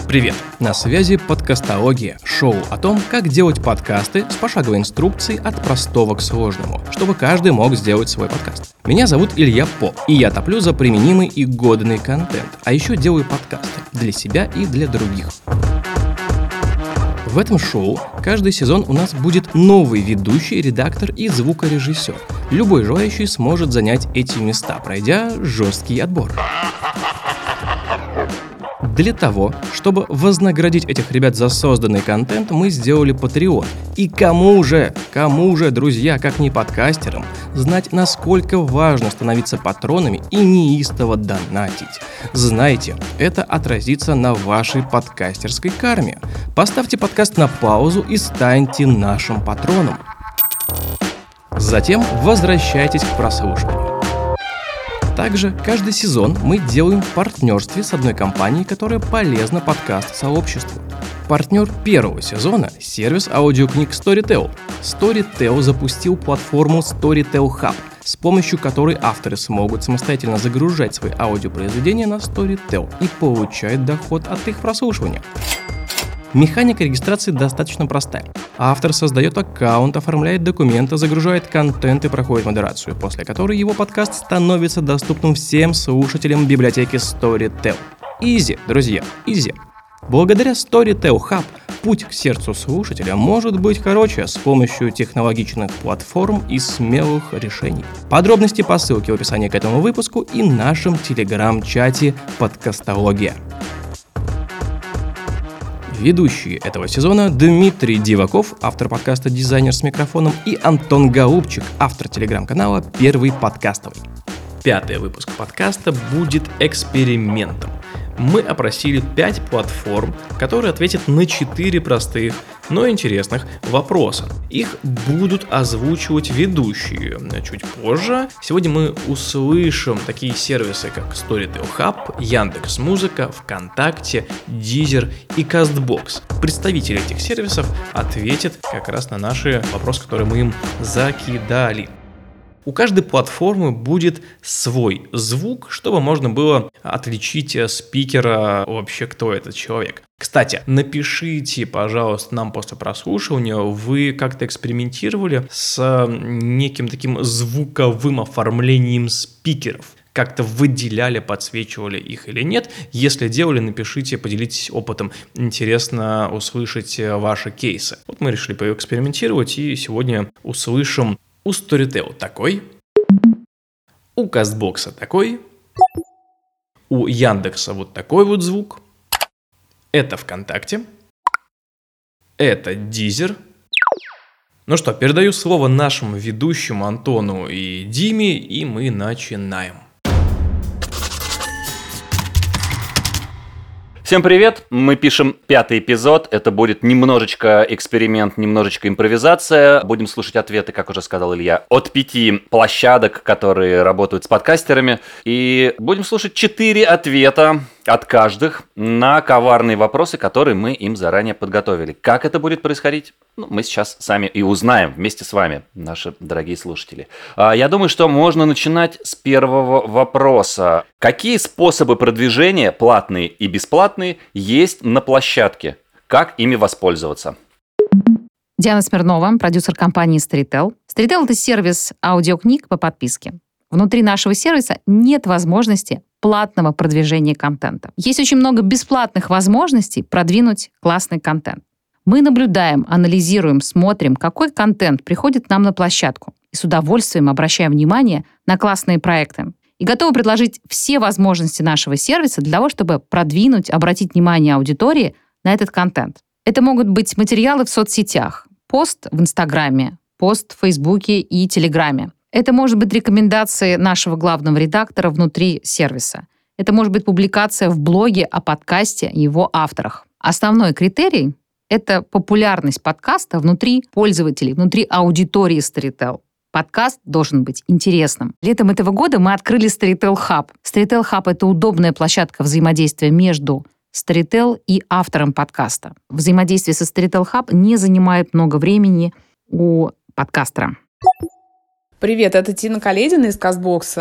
Привет! На связи подкастология, шоу о том, как делать подкасты с пошаговой инструкцией от простого к сложному, чтобы каждый мог сделать свой подкаст. Меня зовут Илья Поп, и я топлю за применимый и годный контент, а еще делаю подкасты для себя и для других. В этом шоу каждый сезон у нас будет новый ведущий, редактор и звукорежиссер. Любой желающий сможет занять эти места, пройдя жесткий отбор. Для того, чтобы вознаградить этих ребят за созданный контент, мы сделали Patreon. И кому же, друзья, как не подкастерам, знать, насколько важно становиться патронами и неистово донатить. Знайте, это отразится на вашей подкастерской карме. Поставьте подкаст на паузу и станьте нашим патроном. Затем возвращайтесь к прослушиванию. Также каждый сезон мы делаем в партнерстве с одной компанией, которая полезна подкаст-сообществу. Партнер первого сезона – сервис аудиокниг Storytel. Storytel запустил платформу Storytel Hub, с помощью которой авторы смогут самостоятельно загружать свои аудиопроизведения на Storytel и получать доход от их прослушивания. Механика регистрации достаточно простая. Автор создает аккаунт, оформляет документы, загружает контент и проходит модерацию, после которой его подкаст становится доступным всем слушателям библиотеки Storytel. Изи, друзья, изи. Благодаря Storytel Hub путь к сердцу слушателя может быть короче с помощью технологичных платформ и смелых решений. Подробности по ссылке в описании к этому выпуску и нашем телеграм-чате «Подкастология». Ведущие этого сезона Дмитрий Диваков, автор подкаста «Дизайнер с микрофоном», и Антон Голубчик, автор телеграм-канала «Первый подкастовый». 5-й выпуск подкаста будет экспериментом. Мы опросили 5 платформ, которые ответят на 4 простых, но интересных вопроса. Их будут озвучивать ведущие чуть позже. Сегодня мы услышим такие сервисы, как Storytel Hub, Яндекс.Музыка, ВКонтакте, Deezer и Castbox. Представители этих сервисов ответят как раз на наши вопросы, которые мы им закидали. У каждой платформы будет свой звук, чтобы можно было отличить спикера вообще, кто этот человек. Кстати, напишите, пожалуйста, нам после прослушивания, вы как-то экспериментировали с неким таким звуковым оформлением спикеров? Как-то выделяли, подсвечивали их или нет? Если делали, напишите, поделитесь опытом. Интересно услышать ваши кейсы. Вот мы решили поэкспериментировать и сегодня услышим у Storytel такой, у Castbox такой, у Яндекса вот такой вот звук, это ВКонтакте, это Deezer. Ну что, передаю слово нашему ведущему Антону и Диме, и мы начинаем. Всем привет! Мы пишем 5-й эпизод. Это будет немножечко эксперимент, немножечко импровизация. Будем слушать ответы, как уже сказал Илья, от 5 площадок, которые работают с подкастерами. И будем слушать 4 ответа от каждых на коварные вопросы, которые мы им заранее подготовили. Как это будет происходить? Мы сейчас сами и узнаем вместе с вами, наши дорогие слушатели. Я думаю, что можно начинать с первого вопроса. Какие способы продвижения, платные и бесплатные, есть на площадке? Как ими воспользоваться? Диана Смирнова, продюсер компании Storytel. Storytel — это сервис аудиокниг по подписке. Внутри нашего сервиса нет возможности платного продвижения контента. Есть очень много бесплатных возможностей продвинуть классный контент. Мы наблюдаем, анализируем, смотрим, какой контент приходит к нам на площадку. И с удовольствием обращаем внимание на классные проекты. И готовы предложить все возможности нашего сервиса для того, чтобы продвинуть, обратить внимание аудитории на этот контент. Это могут быть материалы в соцсетях, пост в Инстаграме, пост в Фейсбуке и Телеграме. Это может быть рекомендации нашего главного редактора внутри сервиса. Это может быть публикация в блоге о подкасте и его авторах. Основной критерий — это популярность подкаста внутри пользователей, внутри аудитории Storytel. Подкаст должен быть интересным. Летом этого года мы открыли Storytel Hub. Storytel Hub — это удобная площадка взаимодействия между Storytel и автором подкаста. Взаимодействие со Storytel Hub не занимает много времени у подкастера. Привет, это Тина Коледина из Castbox.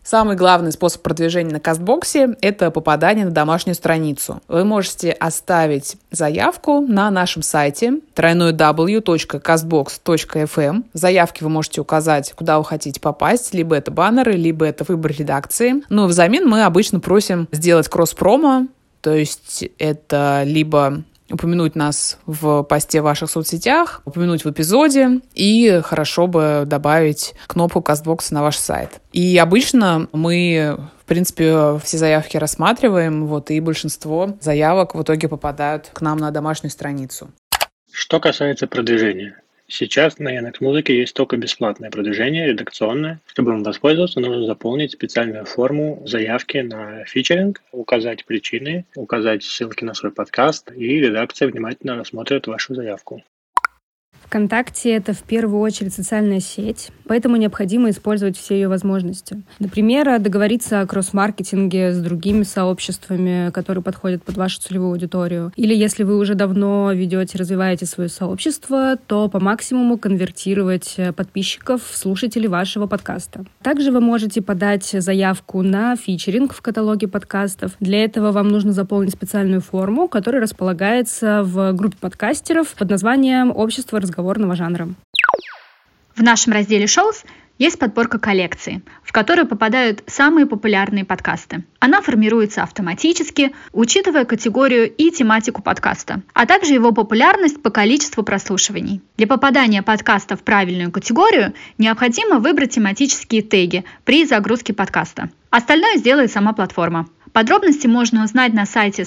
Самый главный способ продвижения на Кастбоксе – это попадание на домашнюю страницу. Вы можете оставить заявку на нашем сайте www.castbox.fm. В заявке вы можете указать, куда вы хотите попасть, либо это баннеры, либо это выбор редакции. Но взамен мы обычно просим сделать кросс-промо, то есть это либо упомянуть нас в посте в ваших соцсетях, упомянуть в эпизоде, и хорошо бы добавить кнопку Кастбокса на ваш сайт. И обычно мы, в принципе, все заявки рассматриваем, и большинство заявок в итоге попадают к нам на домашнюю страницу. Что касается продвижения. Сейчас на Яндекс.Музыке есть только бесплатное продвижение, редакционное. Чтобы им воспользоваться, нужно заполнить специальную форму заявки на фичеринг, указать причины, указать ссылки на свой подкаст, и редакция внимательно рассмотрит вашу заявку. ВКонтакте — это в первую очередь социальная сеть, поэтому необходимо использовать все ее возможности. Например, договориться о кросс-маркетинге с другими сообществами, которые подходят под вашу целевую аудиторию. Или если вы уже давно ведете, развиваете свое сообщество, то по максимуму конвертировать подписчиков в слушателей вашего подкаста. Также вы можете подать заявку на фичеринг в каталоге подкастов. Для этого вам нужно заполнить специальную форму, которая располагается в группе подкастеров под названием «Общество разговорного жанра». В нашем разделе «Шоус» есть подборка коллекции, в которую попадают самые популярные подкасты. Она формируется автоматически, учитывая категорию и тематику подкаста, а также его популярность по количеству прослушиваний. Для попадания подкаста в правильную категорию необходимо выбрать тематические теги при загрузке подкаста. Остальное сделает сама платформа. Подробности можно узнать на сайте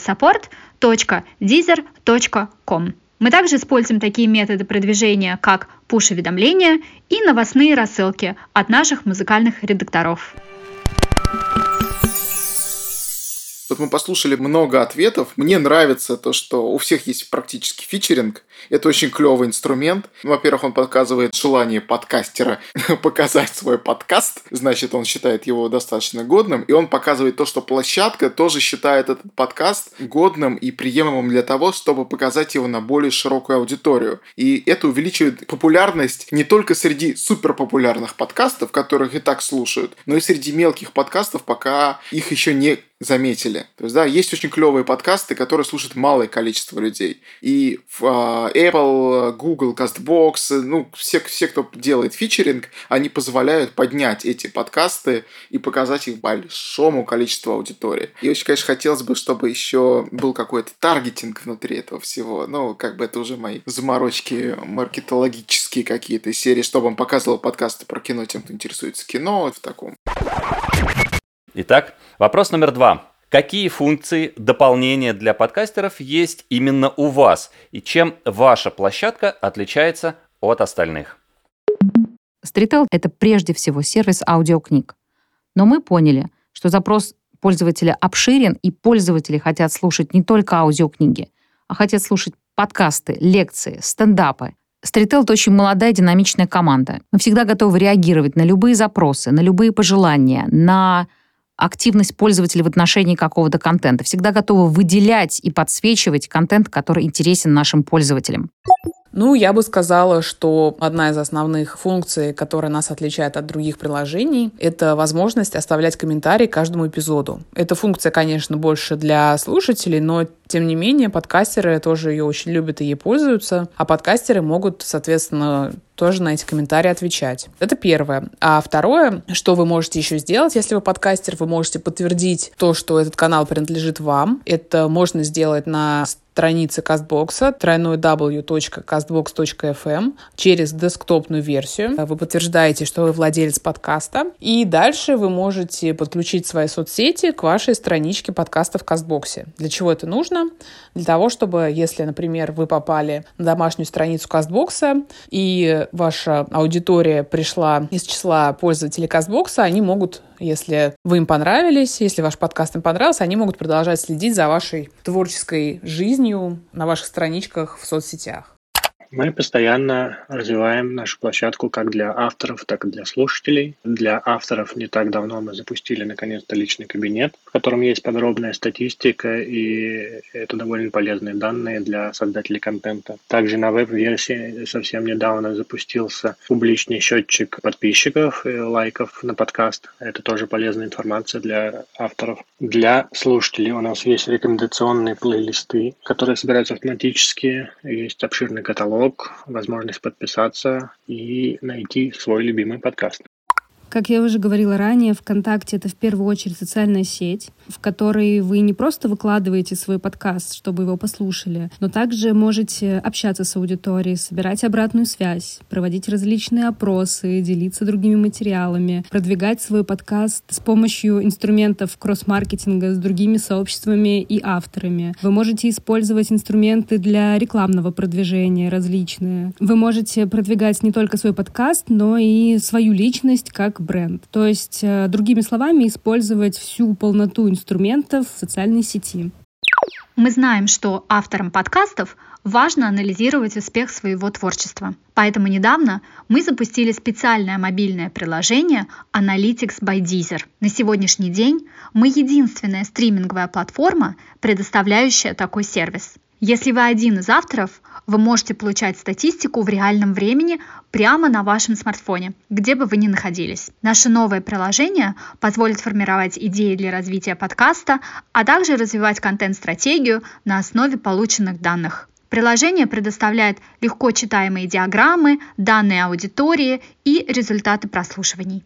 support.deezer.com. Мы также используем такие методы продвижения, как пуш-уведомления и новостные рассылки от наших музыкальных редакторов. Вот мы послушали много ответов. Мне нравится то, что у всех есть практически фичеринг. Это очень клевый инструмент. Во-первых, он показывает желание подкастера показать свой подкаст. Значит, он считает его достаточно годным. И он показывает то, что площадка тоже считает этот подкаст годным и приемлемым для того, чтобы показать его на более широкую аудиторию. И это увеличивает популярность не только среди суперпопулярных подкастов, которых и так слушают, но и среди мелких подкастов, пока их еще не заметили. То есть, да, есть очень клевые подкасты, которые слушают малое количество людей. И в Apple, Google, CastBox, все, кто делает фичеринг, они позволяют поднять эти подкасты и показать их большому количеству аудитории. И очень, конечно, хотелось бы, чтобы еще был какой-то таргетинг внутри этого всего. Это уже мои заморочки маркетологические какие-то серии, чтобы он показывал подкасты про кино тем, кто интересуется кино, в таком. Итак, вопрос номер 2. Какие функции дополнения для подкастеров есть именно у вас? И чем ваша площадка отличается от остальных? Storytel — это прежде всего сервис аудиокниг. Но мы поняли, что запрос пользователя обширен, и пользователи хотят слушать не только аудиокниги, а хотят слушать подкасты, лекции, стендапы. Storytel — это очень молодая, динамичная команда. Мы всегда готовы реагировать на любые запросы, на любые пожелания, на активность пользователя в отношении какого-то контента. Всегда готовы выделять и подсвечивать контент, который интересен нашим пользователям. Я бы сказала, что одна из основных функций, которая нас отличает от других приложений, это возможность оставлять комментарии к каждому эпизоду. Эта функция, конечно, больше для слушателей, но, тем не менее, подкастеры тоже ее очень любят и ей пользуются, а подкастеры могут, соответственно, тоже на эти комментарии отвечать. Это первое. А второе, что вы можете еще сделать, если вы подкастер, вы можете подтвердить то, что этот канал принадлежит вам. Это можно сделать на странице Кастбокса www.castbox.fm через десктопную версию. Вы подтверждаете, что вы владелец подкаста. И дальше вы можете подключить свои соцсети к вашей страничке подкаста в Кастбоксе. Для чего это нужно? Для того, чтобы, если, например, вы попали на домашнюю страницу Кастбокса, и ваша аудитория пришла из числа пользователей Кастбокса, они могут, если вы им понравились, если ваш подкаст им понравился, они могут продолжать следить за вашей творческой жизнью на ваших страничках в соцсетях. Мы постоянно развиваем нашу площадку как для авторов, так и для слушателей. Для авторов не так давно мы запустили наконец-то личный кабинет, в котором есть подробная статистика, и это довольно полезные данные для создателей контента. Также на веб-версии совсем недавно запустился публичный счетчик подписчиков и лайков на подкаст. Это тоже полезная информация для авторов. Для слушателей у нас есть рекомендационные плейлисты, которые собираются автоматически. Есть обширный каталог, возможность подписаться и найти свой любимый подкаст. Как я уже говорила ранее, ВКонтакте — это в первую очередь социальная сеть, в которой вы не просто выкладываете свой подкаст, чтобы его послушали, но также можете общаться с аудиторией, собирать обратную связь, проводить различные опросы, делиться другими материалами, продвигать свой подкаст с помощью инструментов кросс-маркетинга с другими сообществами и авторами. Вы можете использовать инструменты для рекламного продвижения различные. Вы можете продвигать не только свой подкаст, но и свою личность как бренд. То есть, другими словами, использовать всю полноту инструментов в социальной сети. Мы знаем, что авторам подкастов важно анализировать успех своего творчества. Поэтому недавно мы запустили специальное мобильное приложение Analytics by Deezer. На сегодняшний день мы единственная стриминговая платформа, предоставляющая такой сервис. Если вы один из авторов, вы можете получать статистику в реальном времени прямо на вашем смартфоне, где бы вы ни находились. Наше новое приложение позволит формировать идеи для развития подкаста, а также развивать контент-стратегию на основе полученных данных. Приложение предоставляет легко читаемые диаграммы, данные аудитории и результаты прослушиваний.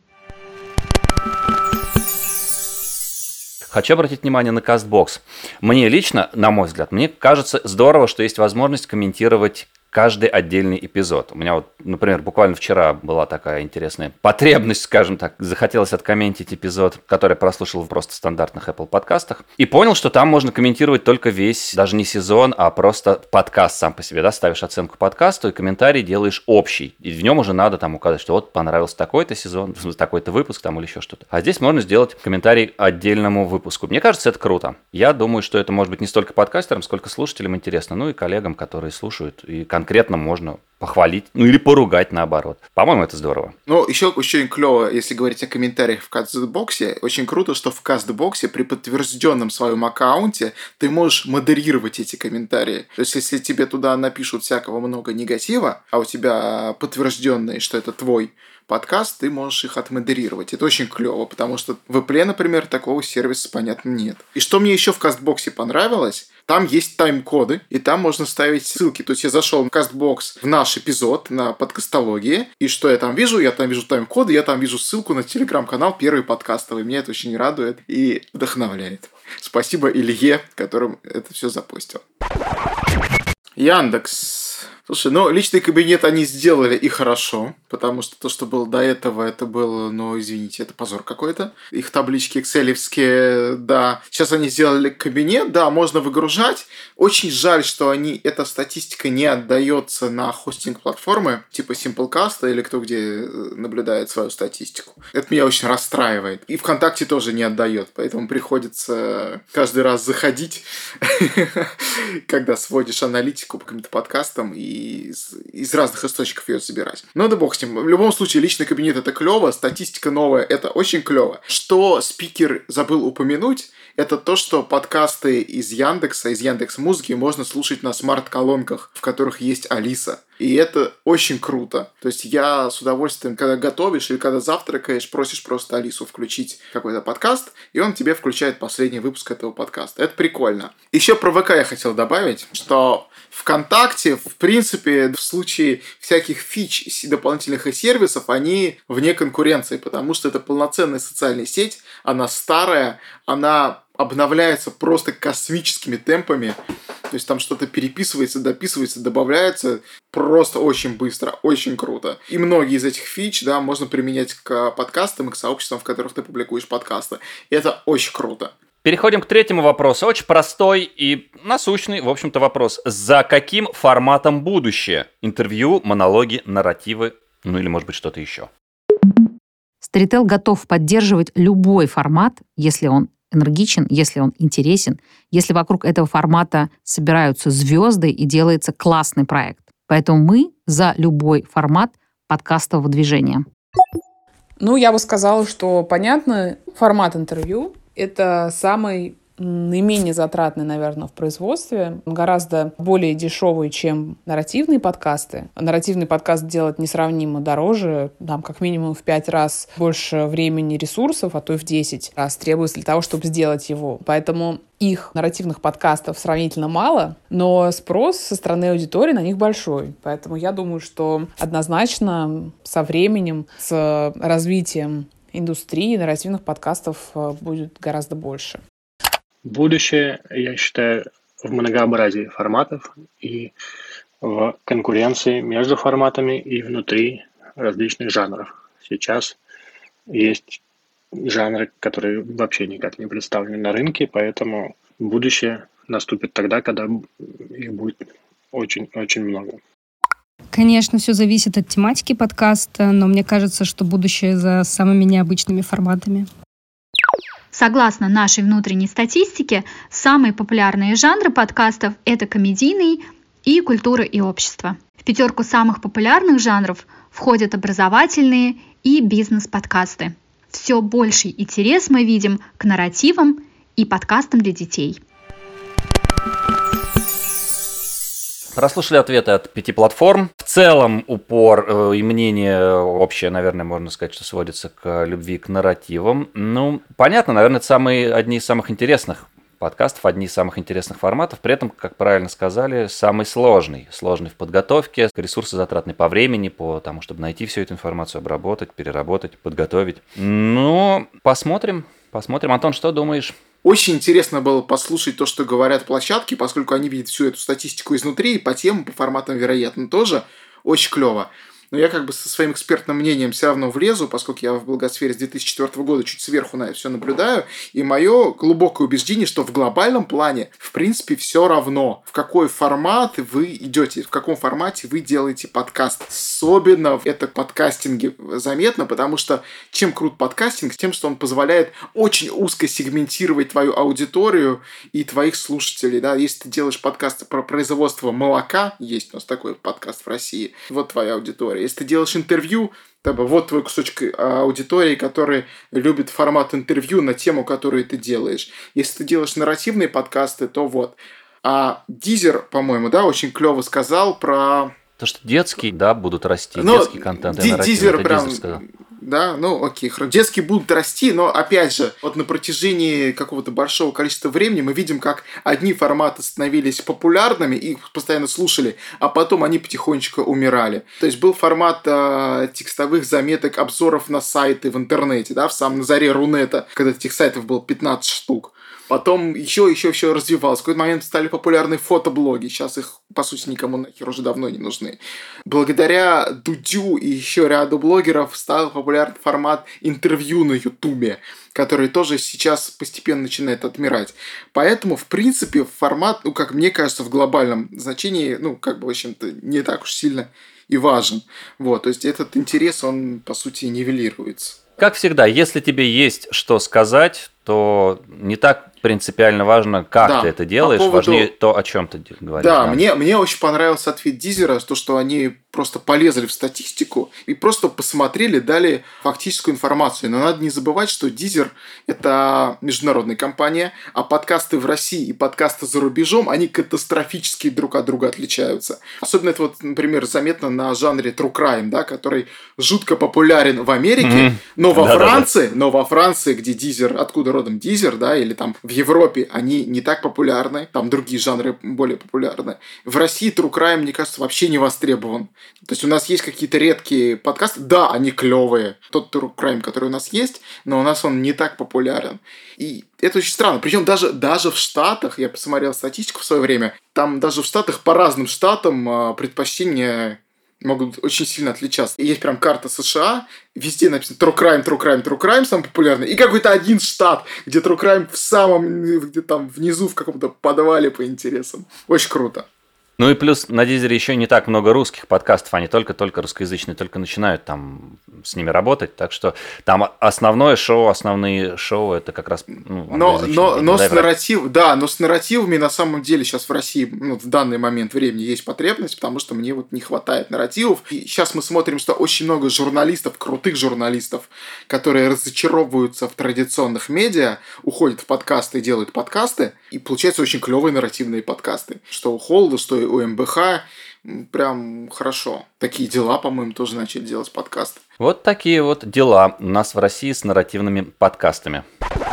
Хочу обратить внимание на CastBox. Мне лично, на мой взгляд, мне кажется здорово, что есть возможность комментировать каждый отдельный эпизод. У меня вот, например, буквально вчера была такая интересная потребность, скажем так, захотелось откомментить эпизод, который я прослушал в просто стандартных Apple подкастах, и понял, что там можно комментировать только весь, даже не сезон, а просто подкаст сам по себе, да, ставишь оценку подкасту и комментарий делаешь общий, и в нем уже надо там указать, что вот понравился такой-то сезон, такой-то выпуск там или еще что-то. А здесь можно сделать комментарий отдельному выпуску. Мне кажется, это круто. Я думаю, что это может быть не столько подкастерам, сколько слушателям интересно, ну и коллегам, которые слушают, и конкретно можно похвалить, ну или поругать наоборот. По-моему, это здорово. Ну, еще очень клево, если говорить о комментариях в CastBox, очень круто, что в CastBox при подтвержденном своем аккаунте ты можешь модерировать эти комментарии. То есть, если тебе туда напишут всякого много негатива, а у тебя подтвержденные, что это твой подкаст, ты можешь их отмодерировать. Это очень клево, потому что в Apple, например, такого сервиса, понятно, нет. И что мне еще в CastBox понравилось, там есть тайм-коды, и там можно ставить ссылки. То есть я зашел в CastBox в наш эпизод на подкастологии, и что я там вижу? Я там вижу тайм-коды, я там вижу ссылку на телеграм-канал «Первый подкастовый». Меня это очень радует и вдохновляет. Спасибо Илье, которым это все запустил. Яндекс. Слушай, ну, личный кабинет они сделали и хорошо, потому что то, что было до этого, это было, ну, извините, это позор какой-то. Их таблички экселевские, да. Сейчас они сделали кабинет, да, можно выгружать. Очень жаль, что эта статистика не отдается на хостинг-платформы, типа Simplecast или кто где наблюдает свою статистику. Это меня очень расстраивает. И ВКонтакте тоже не отдает, поэтому приходится каждый раз заходить, когда сводишь аналитику по каким-то подкастам и из разных источников ее собирать. Но да бог с ним. В любом случае, личный кабинет — это клево, статистика новая — это очень клево. Что спикер забыл упомянуть, это то, что подкасты из Яндекса, из Яндекс.Музыки можно слушать на смарт-колонках, в которых есть Алиса. И это очень круто. То есть я с удовольствием, когда готовишь или когда завтракаешь, просишь просто Алису включить какой-то подкаст, и он тебе включает последний выпуск этого подкаста. Это прикольно. Еще про ВК я хотел добавить, что ВКонтакте, в принципе, в случае всяких фич и дополнительных сервисов, они вне конкуренции, потому что это полноценная социальная сеть, она старая, она обновляется просто космическими темпами. То есть там что-то переписывается, дописывается, добавляется просто очень быстро, очень круто. И многие из этих фич, да, можно применять к подкастам и к сообществам, в которых ты публикуешь подкасты. И это очень круто. Переходим к третьему вопросу. Очень простой и насущный, в общем-то, вопрос. За каким форматом будущее? Интервью, монологи, нарративы, ну или, может быть, что-то еще? Storytel готов поддерживать любой формат, если он энергичен, если он интересен, если вокруг этого формата собираются звезды и делается классный проект. Поэтому мы за любой формат подкастового движения. Ну, я бы сказала, что, понятно, формат интервью — это самый наименее затратный, наверное, в производстве. Он гораздо более дешевый, чем нарративные подкасты. Нарративный подкаст делать несравнимо дороже. Там как минимум в 5 раз больше времени, ресурсов, а то и в 10 раз требуется для того, чтобы сделать его. Поэтому их нарративных подкастов сравнительно мало, но спрос со стороны аудитории на них большой. Поэтому я думаю, что однозначно со временем, с развитием индустрии нарративных подкастов будет гораздо больше. Будущее, я считаю, в многообразии форматов и в конкуренции между форматами и внутри различных жанров. Сейчас есть жанры, которые вообще никак не представлены на рынке, поэтому будущее наступит тогда, когда их будет очень-очень много. Конечно, все зависит от тематики подкаста, но мне кажется, что будущее за самыми необычными форматами. Согласно нашей внутренней статистике, самые популярные жанры подкастов – это комедийный и культура и общество. В 5 самых популярных жанров входят образовательные и бизнес-подкасты. Все больший интерес мы видим к нарративам и подкастам для детей. Прослушали ответы от 5 платформ. В целом упор и мнение общее, наверное, можно сказать, что сводится к любви к нарративам. Ну, понятно, наверное, это одни из самых интересных подкастов, одни из самых интересных форматов. При этом, как правильно сказали, самый сложный. Сложный в подготовке, ресурсозатратный по времени, по тому, чтобы найти всю эту информацию, обработать, переработать, подготовить. Ну, посмотрим. Антон, что думаешь? Очень интересно было послушать то, что говорят площадки, поскольку они видят всю эту статистику изнутри, и по темам, по форматам, вероятно, тоже. Очень клево. Но я как бы со своим экспертным мнением все равно влезу, поскольку я в блогосфере с 2004 года чуть сверху на это все наблюдаю. И мое глубокое убеждение, что в глобальном плане, в принципе, все равно, в какой формат вы идете, в каком формате вы делаете подкаст. Особенно это в подкастинге заметно, потому что чем крут подкастинг, тем, что он позволяет очень узко сегментировать твою аудиторию и твоих слушателей. Да? Если ты делаешь подкасты про производство молока, есть у нас такой подкаст в России, вот твоя аудитория. Если ты делаешь интервью, вот твой кусочек аудитории, который любит формат интервью на тему, которую ты делаешь. Если ты делаешь нарративные подкасты, то вот. А Дизер, по-моему, да, очень клево сказал про... То, что детские, да, будут расти, детский контент. Дизер прям... Да, ну окей, детские будут расти, но опять же, вот на протяжении какого-то большого количества времени мы видим, как одни форматы становились популярными, их постоянно слушали, а потом они потихонечку умирали. То есть был формат текстовых заметок, обзоров на сайты в интернете, да, в самом заре Рунета, когда этих сайтов было 15 штук. Потом еще развивалось. В какой-то момент стали популярны фотоблоги. Сейчас их, по сути, никому нахер уже давно не нужны. Благодаря Дудю и еще ряду блогеров стал популярный формат интервью на Ютубе, который тоже сейчас постепенно начинает отмирать. Поэтому, в принципе, формат, ну, как мне кажется, в глобальном значении, ну, как бы, в общем-то, не так уж сильно и важен. Вот, то есть этот интерес, он, по сути, нивелируется. Как всегда, если тебе есть что сказать, то не так принципиально важно, как ты это делаешь, важнее то, о чем ты говоришь. Да, мне очень понравился ответ Дизера, то, что они просто полезли в статистику и просто посмотрели, дали фактическую информацию. Но надо не забывать, что Дизер – это международная компания, а подкасты в России и подкасты за рубежом, они катастрофически друг от друга отличаются. Особенно это, вот, например, заметно на жанре True Crime, да, который жутко популярен в Америке, но во Франции, где Дизер, откуда родом Дизер, да, или там в Европе, они не так популярны, там другие жанры более популярны. В России True Crime, мне кажется, вообще не востребован. То есть у нас есть какие-то редкие подкасты, да, они клевые, тот True Crime, который у нас есть, но у нас он не так популярен. И это очень странно. Причем даже в Штатах, я посмотрел статистику в свое время, там даже в Штатах по разным штатам предпочтения могут очень сильно отличаться. И есть прям карта США, везде написано True Crime, самый популярный, и какой-то один штат, где True Crime где там внизу в каком-то подвале по интересам. Очень круто. Ну и плюс на Дизере еще не так много русских подкастов, они только русскоязычные, только начинают там с ними работать, так что там основные шоу это как раз но с нарративами на самом деле сейчас в России в данный момент времени есть потребность, потому что мне не хватает нарративов. И сейчас мы смотрим, что очень много журналистов, крутых журналистов, которые разочаровываются в традиционных медиа, уходят в подкасты и делают подкасты, и получаются очень клевые нарративные подкасты. Что у Холода, что у МБХ, прям хорошо. Такие дела, по-моему, тоже начали делать подкасты. Вот такие вот дела у нас в России с нарративными подкастами.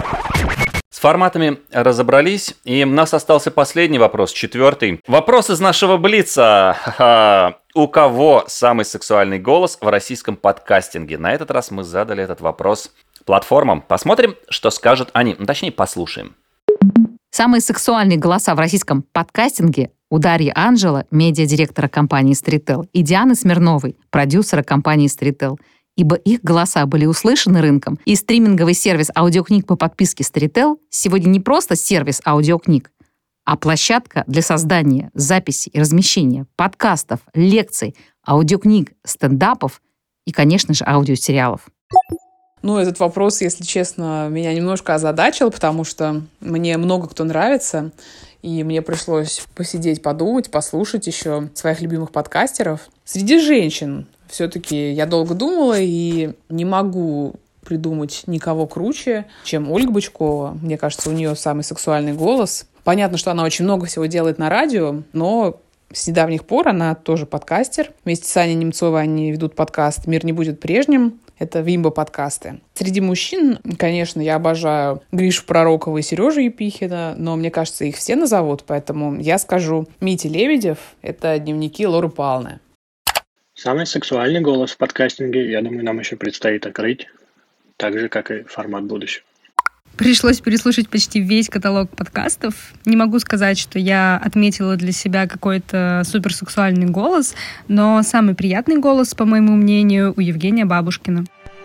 С форматами разобрались, и у нас остался последний вопрос, 4. Вопрос из нашего Блица. Ха-ха. У кого самый сексуальный голос в российском подкастинге? На этот раз мы задали этот вопрос платформам. Посмотрим, что скажут они. Точнее, послушаем. Самые сексуальные голоса в российском подкастинге у Дарьи Анджело, медиадиректора компании Storytel, и Дианы Смирновой, продюсера компании Storytel, ибо их голоса были услышаны рынком, и стриминговый сервис аудиокниг по подписке Storytel сегодня не просто сервис аудиокниг, а площадка для создания, записи и размещения подкастов, лекций, аудиокниг, стендапов и, конечно же, аудиосериалов. Этот вопрос, если честно, меня немножко озадачил, потому что мне много кто нравится, и мне пришлось посидеть, подумать, послушать еще своих любимых подкастеров. Среди женщин все-таки я долго думала и не могу придумать никого круче, чем Ольга Бычкова. Мне кажется, у нее самый сексуальный голос. Понятно, что она очень много всего делает на радио, но с недавних пор она тоже подкастер. Вместе с Аней Немцовой они ведут подкаст «Мир не будет прежним». Это Вимбо-подкасты. Среди мужчин, конечно, я обожаю Гришу Пророкова и Сережу Епихина, но мне кажется, их все назовут, поэтому я скажу Митя Лебедев. Это дневники Лоры Павловны. Самый сексуальный голос в подкастинге, я думаю, нам еще предстоит открыть, так же, как и формат будущего. Пришлось переслушать почти весь каталог подкастов. Не могу сказать, что я отметила для себя какой-то суперсексуальный голос, но самый приятный голос, по моему мнению, у Евгения Бабушкина.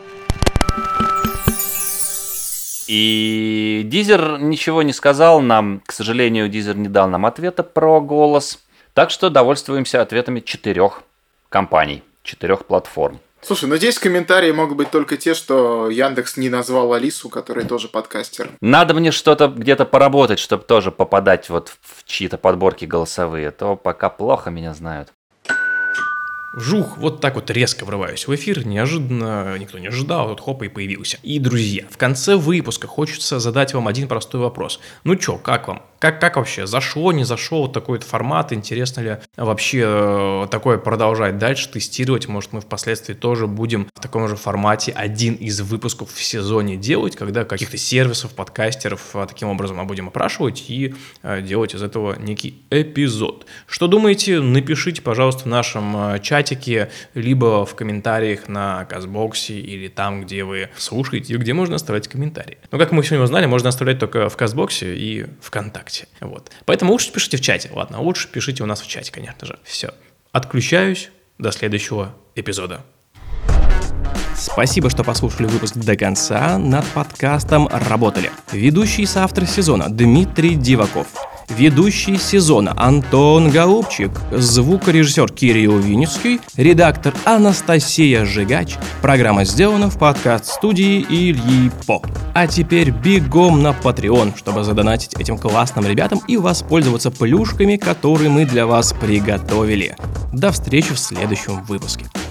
И Дизер ничего не сказал нам, к сожалению, Дизер не дал нам ответа про голос, так что довольствуемся ответами 4 компаний, 4 платформ. Слушай, здесь комментарии могут быть только те, что Яндекс не назвал Алису, которая тоже подкастер. Надо мне что-то где-то поработать, чтобы тоже попадать в чьи-то подборки голосовые, то пока плохо меня знают. Жух, вот так вот резко врываюсь в эфир, неожиданно, никто не ожидал, тут хоп и появился. И, друзья, в конце выпуска хочется задать вам один простой вопрос. Ну чё, как вам? Как вообще? Зашло, не зашло вот такой вот формат? Интересно ли вообще такое продолжать дальше тестировать? Может, мы впоследствии тоже будем в таком же формате один из выпусков в сезоне делать, когда каких-то сервисов, подкастеров таким образом мы будем опрашивать и делать из этого некий эпизод. Что думаете? Напишите, пожалуйста, в нашем чатике, либо в комментариях на Кастбоксе или там, где вы слушаете, где можно оставлять комментарии. Но, как мы сегодня узнали, можно оставлять только в Кастбоксе и ВКонтакте. Вот. Поэтому лучше пишите в чате. Ладно, лучше пишите у нас в чате, конечно же. Все. Отключаюсь. До следующего эпизода. Спасибо, что послушали выпуск до конца. Над подкастом работали ведущий соавтор сезона Дмитрий Диваков, ведущий сезона Антон Голубчик, звукорежиссер Кирилл Винницкий, редактор Анастасия Жигач. Программа сделана в подкаст-студии Ильи По. А теперь бегом на Patreon, чтобы задонатить этим классным ребятам и воспользоваться плюшками, которые мы для вас приготовили. До встречи в следующем выпуске.